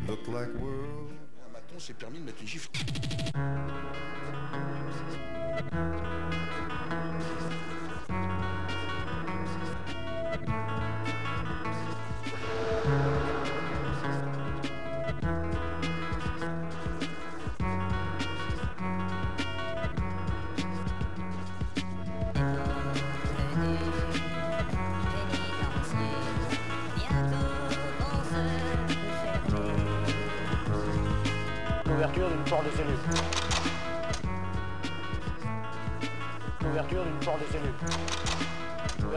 look like world. Un maton s'est permis de mettre une gifle. Ouverture d'une porte de cellule. Ouverture d'une porte de cellule.